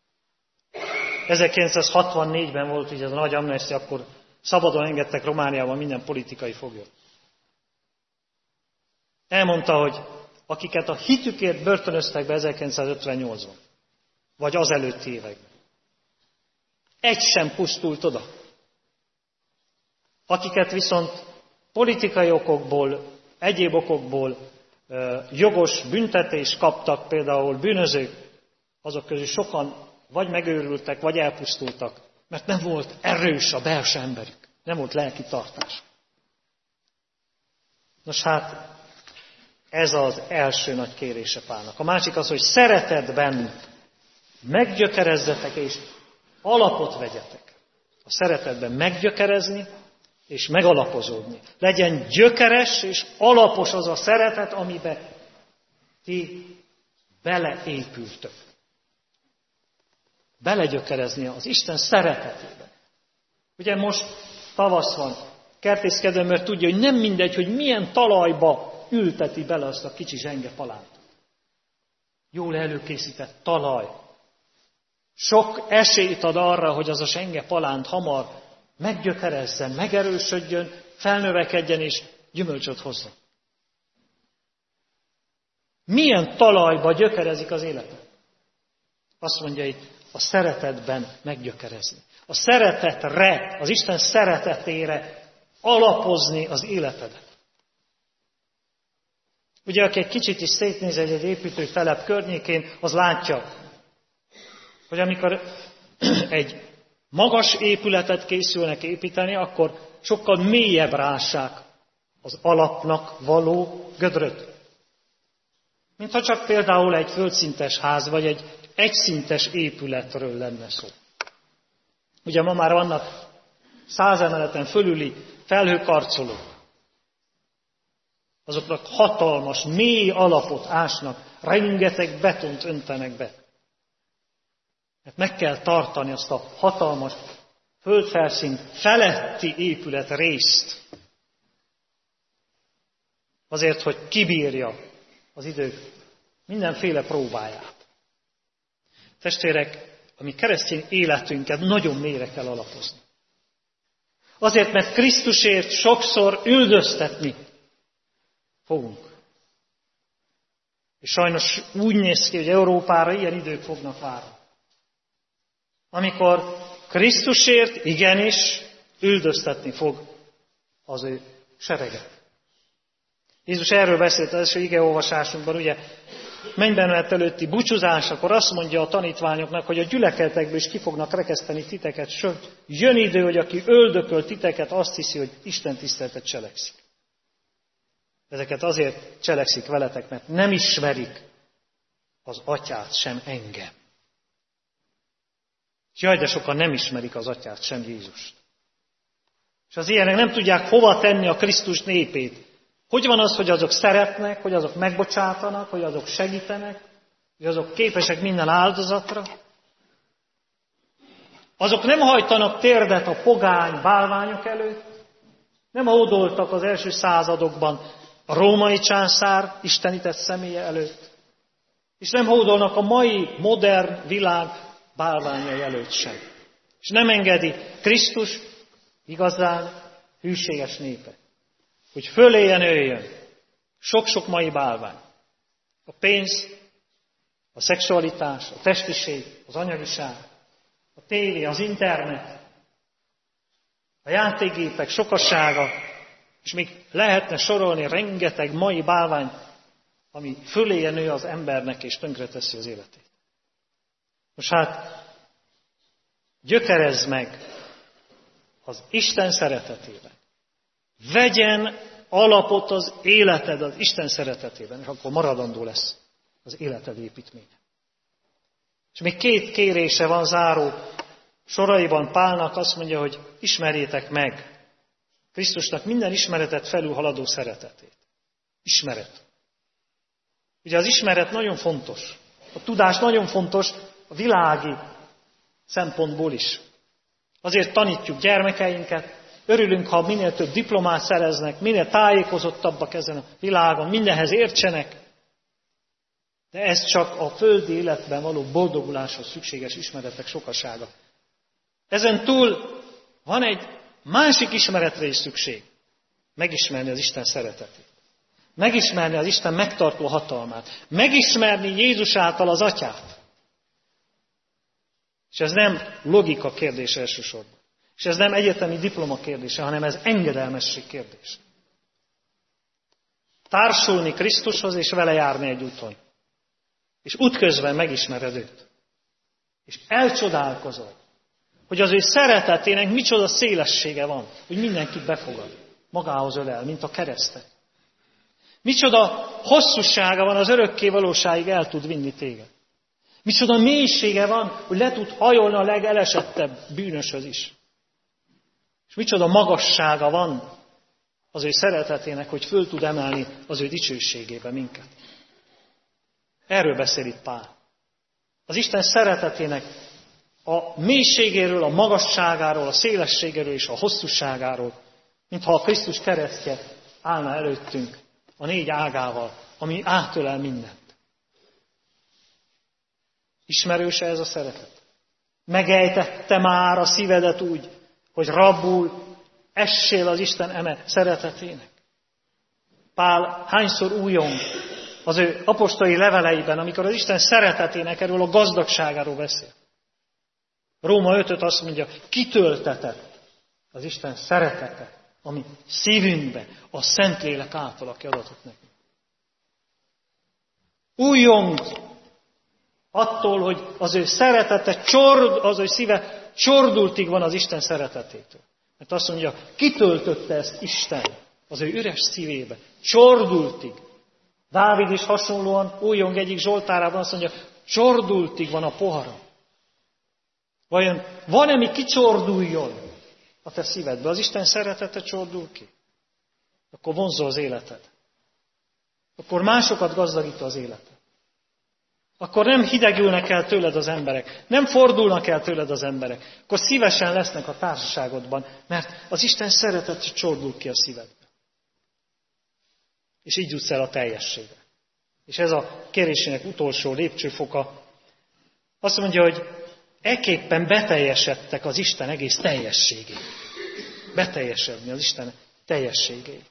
1964-ben volt ugye ez a nagy amnestia, akkor szabadon engedtek Romániában minden politikai foglyot. Elmondta, hogy akiket a hitükért börtönöztek be 1958-ban, vagy az előtti években. Egy sem pusztult oda. Akiket viszont politikai okokból, egyéb okokból jogos büntetést kaptak, például bűnözők, azok közül sokan vagy megőrültek, vagy elpusztultak, mert nem volt erős a belső emberük, nem volt lelki tartás. Nos hát, ez az első nagy kérése Pálnak. A másik az, hogy szeretetben meggyökerezzetek és alapot vegyetek. A szeretetben meggyökerezni és megalapozódni. Legyen gyökeres és alapos az a szeretet, amiben ti beleépültök. Belegyökerezni az Isten szeretetébe. Ugye most tavasz van, kertészkedő, mert tudja, hogy nem mindegy, hogy milyen talajba ülteti bele azt a kicsi zsenge palántot. Jól előkészített talaj, sok esélyt ad arra, hogy az a senge palánt hamar meggyökerezzen, megerősödjön, felnövekedjen és gyümölcsöt hozzon. Milyen talajba gyökerezik az életed? Azt mondja itt, a szeretetben meggyökerezni. A szeretetre, az Isten szeretetére alapozni az életedet. Ugye, aki egy kicsit is szétnéz egy építőtelep környékén, az látja, hogy amikor egy magas épületet készülnek építeni, akkor sokkal mélyebb rássák az alapnak való gödröt. Mint ha csak például egy földszintes ház, vagy egy egyszintes épületről lenne szó. Ugye ma már vannak 100 emeleten fölüli felhőkarcolók. Azoknak hatalmas, mély alapot ásnak, rengeteg betont öntenek be. Mert meg kell tartani azt a hatalmas földfelszín feletti épület részt. Azért, hogy kibírja az idők mindenféle próbáját. Testvérek, a mi keresztény életünket nagyon mélyre kell alapozni. Azért, mert Krisztusért sokszor üldöztetni fogunk. És sajnos úgy néz ki, hogy Európára ilyen idők fognak várni. Amikor Krisztusért igenis üldöztetni fog az ő sereget. Jézus erről beszélt az első igeolvasásunkban, ugye mennyben előtti búcsúzásakor azt mondja a tanítványoknak, hogy a gyülekezetekből is ki fognak rekeszteni titeket, sőt, jön idő, hogy aki öldököl titeket, azt hiszi, hogy Isten tiszteletet cselekszik. Ezeket azért cselekszik veletek, mert nem ismerik az atyát sem engem. Jaj, de sokan nem ismerik az atyát sem Jézust. És az ilyenek nem tudják hova tenni a Krisztus népét. Hogy van az, hogy azok szeretnek, hogy azok megbocsátanak, hogy azok segítenek, hogy azok képesek minden áldozatra? Azok nem hajtanak térdet a pogány bálványok előtt, nem hódoltak az első századokban a római császár istenített személye előtt, és nem hódolnak a mai modern világ bálványai előtt sem. És nem engedi Krisztus igazán hűséges népe, hogy föléje nőjön sok-sok mai bálvány. A pénz, a szexualitás, a testiség, az anyagiság, a tévé, az internet, a játékgépek sokassága, és még lehetne sorolni rengeteg mai bálvány, ami föléje nő az embernek és tönkreteszi az életét. Most hát, gyökerezz meg az Isten szeretetében. Vegyen alapot az életed az Isten szeretetében, és akkor maradandó lesz az életed építménye. És még 2 kérése van záró soraiban Pálnak, azt mondja, hogy ismerjétek meg Krisztusnak minden ismeretet felülhaladó szeretetét. Ismeret. Ugye az ismeret nagyon fontos. A tudás nagyon fontos a világi szempontból is. Azért tanítjuk gyermekeinket, örülünk, ha minél több diplomát szereznek, minél tájékozottabbak ezen a világon, mindenhez értsenek. De ez csak a földi életben való boldoguláshoz szükséges ismeretek sokasága. Ezen túl van egy másik ismeretre is szükség. Megismerni az Isten szeretetét. Megismerni az Isten megtartó hatalmát. Megismerni Jézus által az Atyát. És ez nem logika kérdése elsősorban. És ez nem egyetemi diploma kérdése, hanem ez engedelmesség kérdése. Társulni Krisztushoz és vele járni egy úton. És útközben megismered őt. És elcsodálkozol, hogy az ő szeretetének micsoda szélessége van, hogy mindenkit befogad, magához ölel, mint a keresztet. Micsoda hosszúsága van, az örökké valóságig el tud vinni téged. Micsoda mélysége van, hogy le tud hajolni a legelesettebb bűnöshöz is. És micsoda magassága van az ő szeretetének, hogy föl tud emelni az ő dicsőségébe minket. Erről beszél itt Pál. Az Isten szeretetének a mélységéről, a magasságáról, a szélességéről és a hosszúságáról, mintha a Krisztus keresztje állna előttünk a 4 ágával, ami átölel mindent. Ismerőse ez a szeretet? Megejtette már a szívedet úgy, hogy rabbul essél az Isten eme szeretetének. Pál hányszor újjong az ő apostoli leveleiben, amikor az Isten szeretetének erről a gazdagságáról beszél. Róma 5-öt azt mondja, kitöltetett az Isten szeretete, ami szívünkbe a Szentlélek által, aki adatott nekünk. Újjong attól, hogy az ő szeretete, az ő szíve csordultig van az Isten szeretetétől. Mert azt mondja, kitöltötte ezt Isten az ő üres szívébe, csordultig. Dávid is hasonlóan újjong egyik Zsoltárában azt mondja, csordultig van a pohara. Vajon van-e, mi kicsorduljon a te szívedbe? Az Isten szeretete csordul ki? Akkor vonzol az életed. Akkor másokat gazdagít az életed. Akkor nem hidegülnek el tőled az emberek, nem fordulnak el tőled az emberek, akkor szívesen lesznek a társaságodban, mert az Isten szeretet csordul ki a szívedbe. És így jutsz el a teljességre. És ez a kérésének utolsó lépcsőfoka. Azt mondja, hogy ekképpen beteljesedtek az Isten egész teljességét. Beteljesedni az Isten teljességét.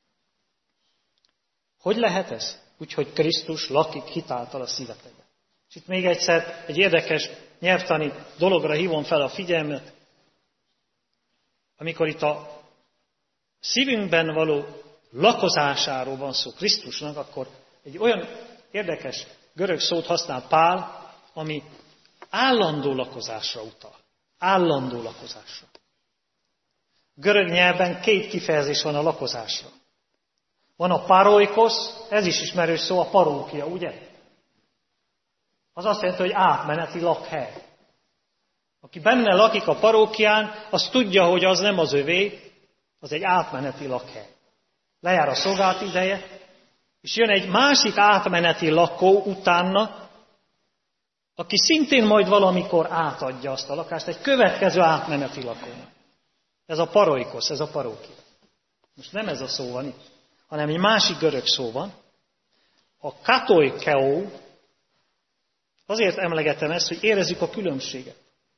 Hogy lehet ez? Úgyhogy Krisztus lakik hitáltal a szívetekben. És itt még egyszer egy érdekes nyelvtani dologra hívom fel a figyelmet. Amikor itt a szívünkben való lakozásáról van szó Krisztusnak, akkor egy olyan érdekes görög szót használ Pál, ami állandó lakozásra utal. Állandó lakozásra. Görög nyelvben két kifejezés van a lakozásra. Van a paroikosz, ez is ismerős szó, a parókia, ugye? Az azt jelenti, hogy átmeneti lakhely. Aki benne lakik a parókián, az tudja, hogy az nem az övé, az egy átmeneti lakhely. Lejár a szolgált ideje, és jön egy másik átmeneti lakó utána, aki szintén majd valamikor átadja azt a lakást egy következő átmeneti lakónak. Ez a paroikosz, ez a parókia. Most nem ez a szó van itt, hanem egy másik görög szó van. A katoikeo, azért emlegetem ezt, hogy érezzük a különbséget.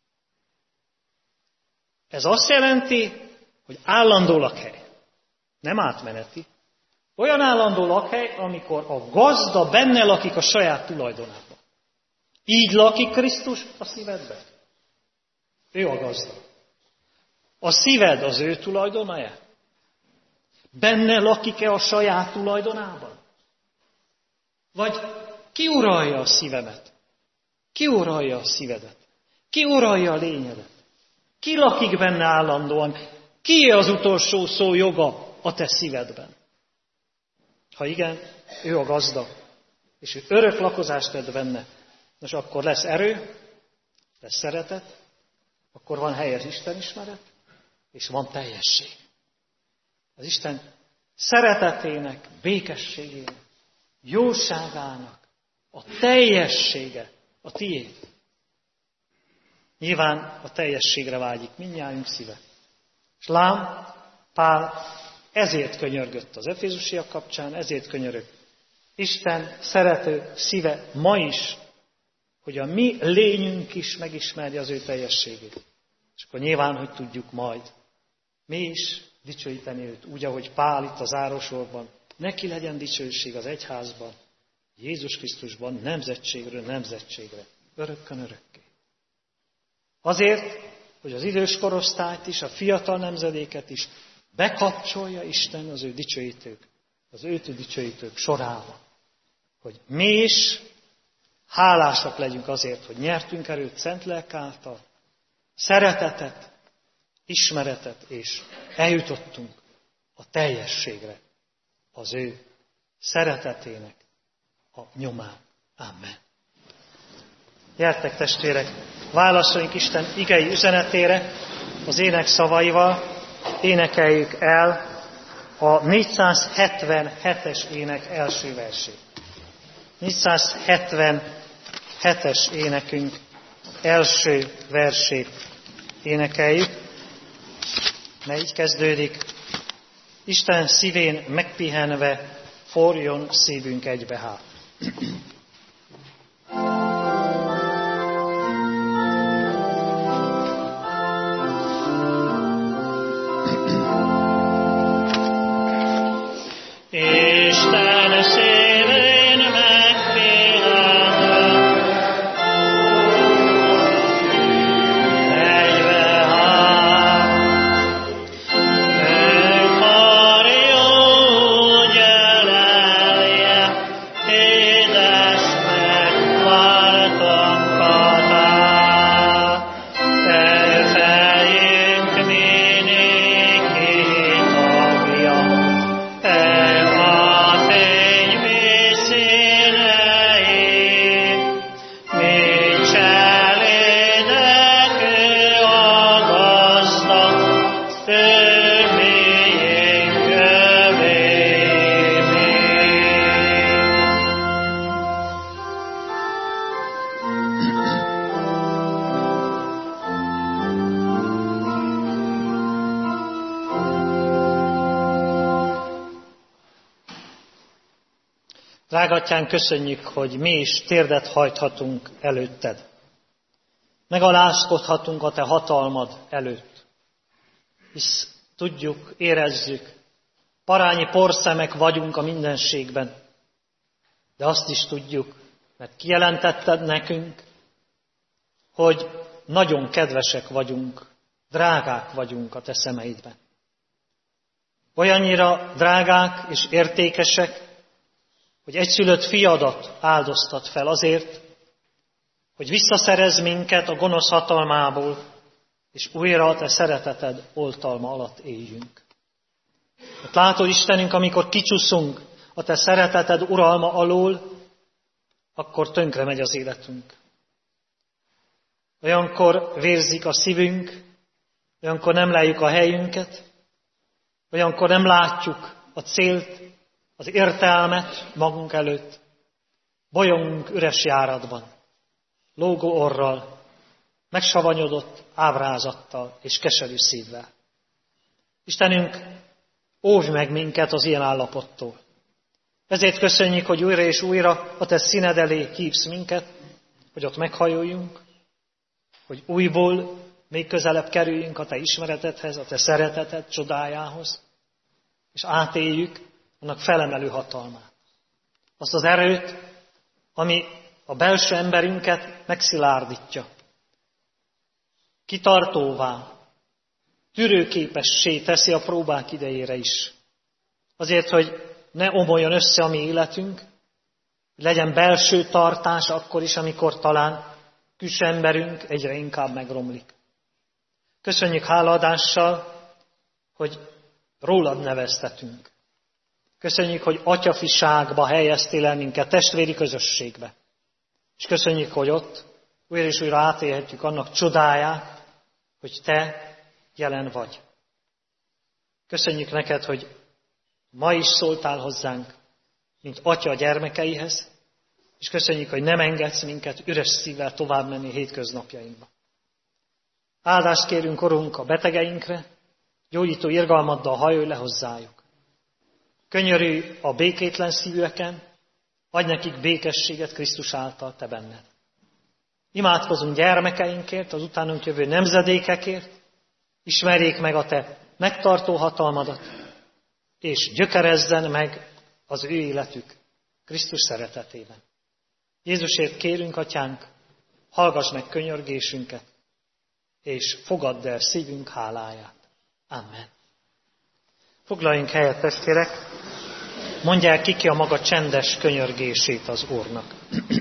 Ez azt jelenti, hogy állandó lakhely, nem átmeneti. Olyan állandó lakhely, amikor a gazda benne lakik a saját tulajdonában. Így lakik Krisztus a szívedben. Ő a gazda. A szíved az ő tulajdona-e? Benne lakik-e a saját tulajdonában? Vagy ki uralja a szívemet? Ki uralja a szívedet? Ki uralja a lényedet? Ki lakik benne állandóan? Kié az utolsó szó joga a te szívedben? Ha igen, ő a gazda, és ő örök lakozást tett benne. Nos, akkor lesz erő, lesz szeretet, akkor van helyes Istenismeret, és van teljesség. Az Isten szeretetének, békességének, jóságának a teljessége a tiéd. Nyilván a teljességre vágyik mindnyájunk szíve. És lám, Pál ezért könyörgött az efézusiak kapcsán, ezért könyörög Isten szerető szíve ma is, hogy a mi lényünk is megismerje az ő teljességét. És akkor nyilván, hogy tudjuk majd mi is dicsőíteni őt, úgy, ahogy Pál itt az zárósorban, neki legyen dicsőség az egyházban, Jézus Krisztusban, nemzetségről nemzetségre, örökkön örökké. Azért, hogy az idős korosztályt is, a fiatal nemzedéket is bekapcsolja Isten az ő dicsőítők, az őt dicsőítők sorába. Hogy mi is hálásak legyünk azért, hogy nyertünk erőt Szent Lélek által, szeretetet, ismeretet, és eljutottunk a teljességre, az ő szeretetének a nyomán. Amen. Gyertek, testvérek, válaszoljunk Isten igei üzenetére az ének szavaival, énekeljük el a 477-es ének első versét. 477-es énekünk első versét énekeljük, mely így kezdődik: Isten szívén megpihenve forjon szívünk egybe hát. Drága Atyánk, köszönjük, hogy mi is térdet hajthatunk előtted. Megalázkodhatunk a te hatalmad előtt. Hisz tudjuk, érezzük, parányi porszemek vagyunk a mindenségben. De azt is tudjuk, mert kijelentetted nekünk, hogy nagyon kedvesek vagyunk, drágák vagyunk a te szemeidben. Olyannyira drágák és értékesek, hogy egyszülött fiadat áldoztad fel azért, hogy visszaszerez minket a gonosz hatalmából, és újra a te szereteted oltalma alatt éljünk. Mert látod, Istenünk, amikor kicsúszunk a te szereteted uralma alól, akkor tönkre megy az életünk. Olyankor vérzik a szívünk, olyankor nem lejjük a helyünket, olyankor nem látjuk a célt, az értelmet magunk előtt. Bolyongunk üres járatban, lógó orral, megsavanyodott ábrázattal és keserű szívvel. Istenünk, óvj meg minket az ilyen állapottól. Ezért köszönjük, hogy újra és újra a te színed elé hívsz minket, hogy ott meghajoljunk, hogy újból még közelebb kerüljünk a te ismeretedhez, a te szereteted csodájához, és átéljük annak felemelő hatalmát. Azt az erőt, ami a belső emberünket megszilárdítja, kitartóvá, tűrőképessé teszi a próbák idejére is. Azért, hogy ne omoljon össze a mi életünk, hogy legyen belső tartás akkor is, amikor talán külső emberünk egyre inkább megromlik. Köszönjük hálaadással, hogy rólad neveztetünk. Köszönjük, hogy atyafiságba helyeztél el minket, testvéri közösségbe. És köszönjük, hogy ott újra és újra átélhetjük annak csodáját, hogy te jelen vagy. Köszönjük neked, hogy ma is szóltál hozzánk, mint atya a gyermekeihez, és köszönjük, hogy nem engedsz minket üres szívvel tovább menni hétköznapjainkba. Áldást kérünk, Urunk, a betegeinkre, gyógyító irgalmaddal hajolj le hozzájuk. Könyörülj a békétlen szívűeken, adj nekik békességet Krisztus által te benned. Imádkozunk gyermekeinkért, az utánunk jövő nemzedékekért, ismerjék meg a te megtartó hatalmadat, és gyökerezzen meg az ő életük Krisztus szeretetében. Jézusért kérünk, Atyánk, hallgass meg könyörgésünket, és fogadd el szívünk háláját. Amen. Foglaljunk helyet, testvérek, mondják ki a maga csendes könyörgését az Úrnak.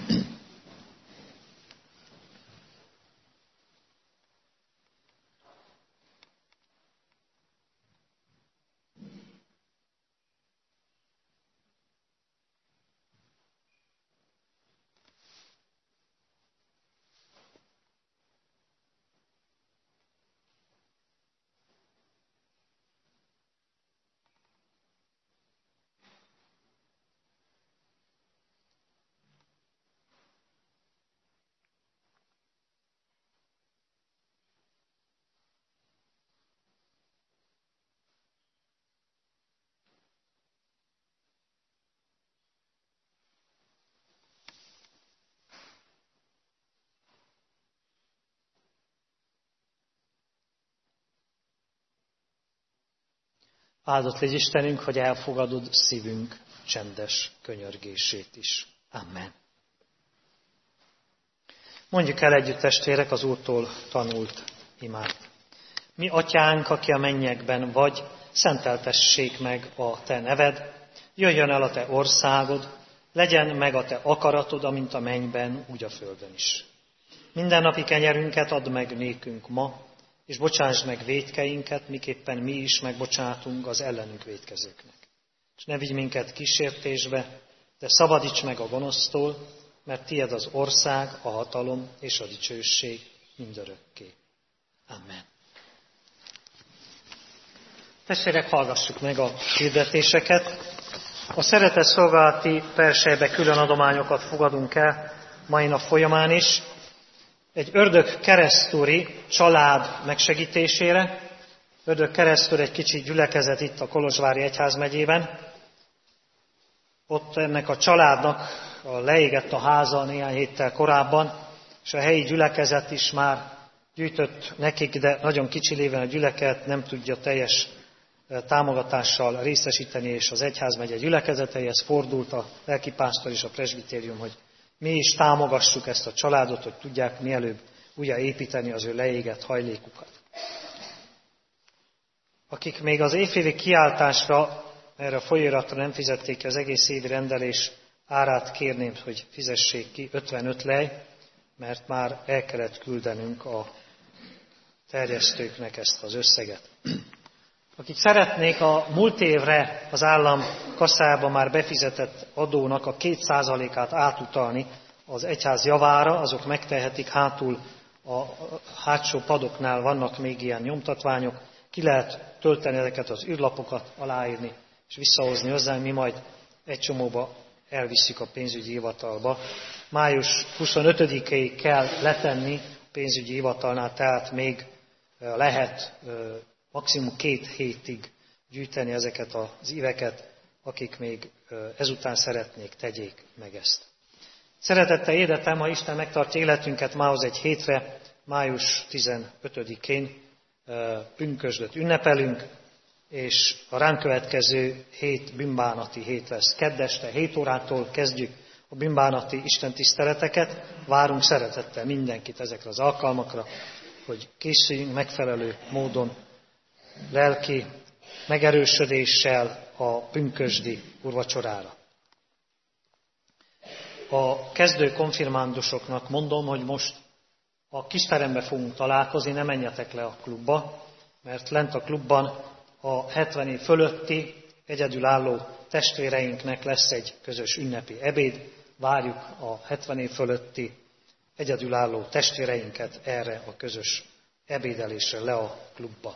Áldott légy Istenünk, hogy elfogadod szívünk csendes könyörgését is. Amen. Mondjuk el együtt, testvérek, az Úrtól tanult imát. Mi Atyánk, aki a mennyekben vagy, szenteltessék meg a te neved, jöjjön el a te országod, legyen meg a te akaratod, amint a mennyben, úgy a földön is. Mindennapi kenyerünket add meg nékünk ma, és bocsásd meg vétkeinket, miképpen mi is megbocsátunk az ellenünk vétkezőknek. És ne vigy minket kísértésbe, de szabadíts meg a gonosztól, mert tied az ország, a hatalom és a dicsőség mindörökké. Amen. Testvérek, hallgassuk meg a hirdetéseket. A szeretet szolgálati persejbe külön adományokat fogadunk el mai nap folyamán is. Egy Ördög Keresztúri család megsegítésére. Ördög Keresztúr egy kicsi gyülekezet itt a Kolozsvári Egyházmegyében. Ott ennek a családnak leégett a háza néhány héttel korábban, és a helyi gyülekezet is már gyűjtött nekik, de nagyon kicsi lévén a gyülekezet nem tudja teljes támogatással részesíteni, és az egyházmegye gyülekezeteihez fordult a lelkipásztor és a presbitérium, hogy mi is támogassuk ezt a családot, hogy tudják mielőbb újjáépíteni az ő leégett hajlékukat. Akik még az évféli kiáltásra, erre a folyóiratra nem fizették ki az egész évi rendelés árát, kérném, hogy fizessék ki 55 lej, mert már el kellett küldenünk a terjesztőknek ezt az összeget. Akik szeretnék a múlt évre az állam kasszába már befizetett adónak a 2%-át átutalni az egyház javára, azok megtehetik, hátul a hátsó padoknál vannak még ilyen nyomtatványok, ki lehet tölteni ezeket az űrlapokat, aláírni és visszahozni hozzánk, mi majd egy csomóba elvisszük a pénzügyi hivatalba. Május 25-ig kell letenni a pénzügyi hivatalnál, tehát még lehet maximum 2 hétig gyűjteni ezeket az íveket, akik még ezután szeretnék, tegyék meg ezt. Szeretettel hirdetem, ha Isten megtartja életünket mához egy hétre, május 15-én pünkösdöt ünnepelünk, és a ránk következő hét bűnbánati hét lesz. Kedd este 7 órától kezdjük a bűnbánati istentiszteleteket. Várunk szeretettel mindenkit ezekre az alkalmakra, hogy készüljünk megfelelő módon lelki megerősödéssel a pünkösdi úrvacsorára. A kezdő konfirmándusoknak mondom, hogy most a kisterembe fogunk találkozni, ne menjetek le a klubba, mert lent a klubban a 70 év fölötti egyedülálló testvéreinknek lesz egy közös ünnepi ebéd. Várjuk a 70 év fölötti egyedülálló testvéreinket erre a közös ebédelésre le a klubba.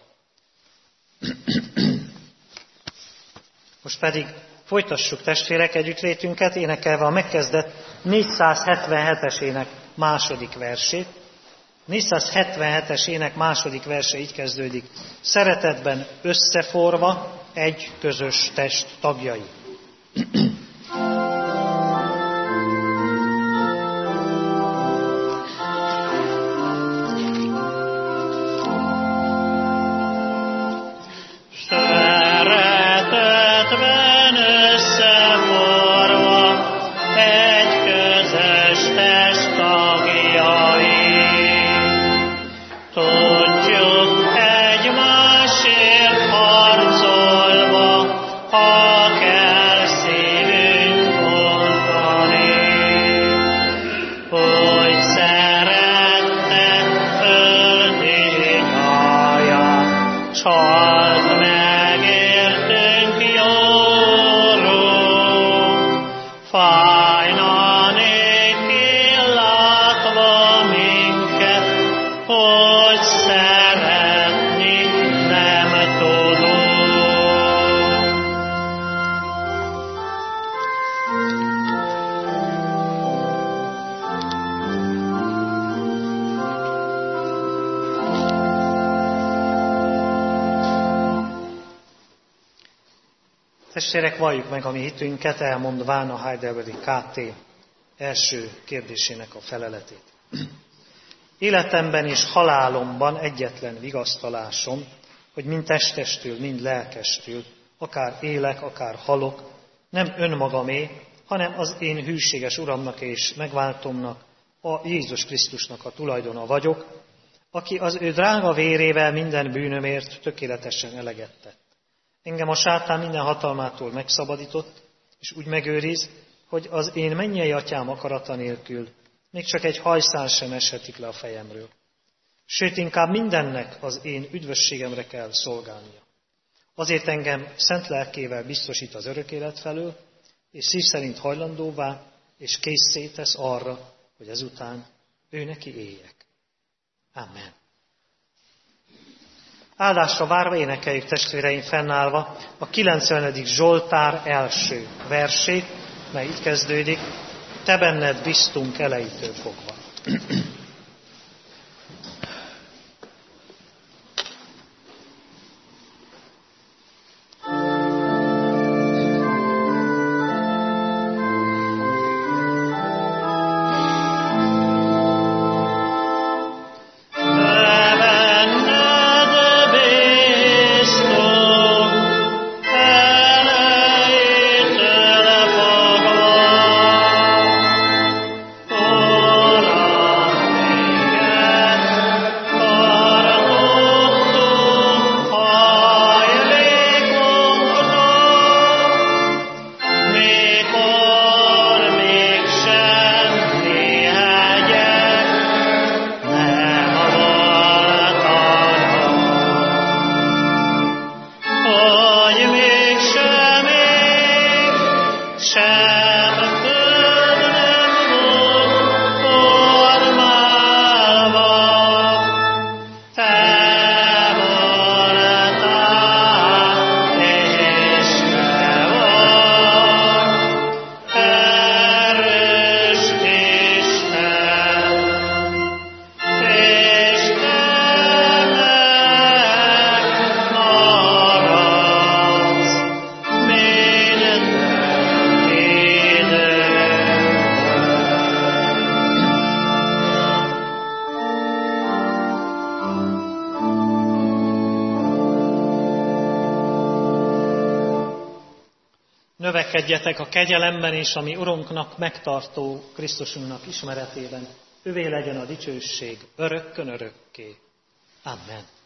Most pedig folytassuk, testvérek, együttlétünket, énekelve a megkezdett 477-es ének második versét. 477-es ének második verse így kezdődik: szeretetben összeforva egy közös test tagjai. Testvérek, valljuk meg a mi hitünket, elmondván a Heidelbergi KT első kérdésének a feleletét. Életemben és halálomban egyetlen vigasztalásom, hogy mind testestül, mind lelkestül, akár élek, akár halok, nem önmagamé, hanem az én hűséges Uramnak és megváltomnak, a Jézus Krisztusnak a tulajdona vagyok, aki az ő drága vérével minden bűnömért tökéletesen eleget tett. Engem a sátán minden hatalmától megszabadított, és úgy megőriz, hogy az én mennyei atyám akarata nélkül még csak egy hajszál sem eshetik le a fejemről. Sőt, inkább mindennek az én üdvösségemre kell szolgálnia. Azért engem szent lelkével biztosít az örök élet felől, és szív szerint hajlandóvá, és készé tesz arra, hogy ezután ő neki éljek. Amen. Áldásra várva énekeljük, testvéreim, fennállva a 90. Zsoltár első versét, mely így kezdődik: te benned bíztunk elejétől fogva. növekedjetek a kegyelemben és a mi Urunknak megtartó Krisztusunknak ismeretében. Ővé legyen a dicsőség örökkön örökké. Amen.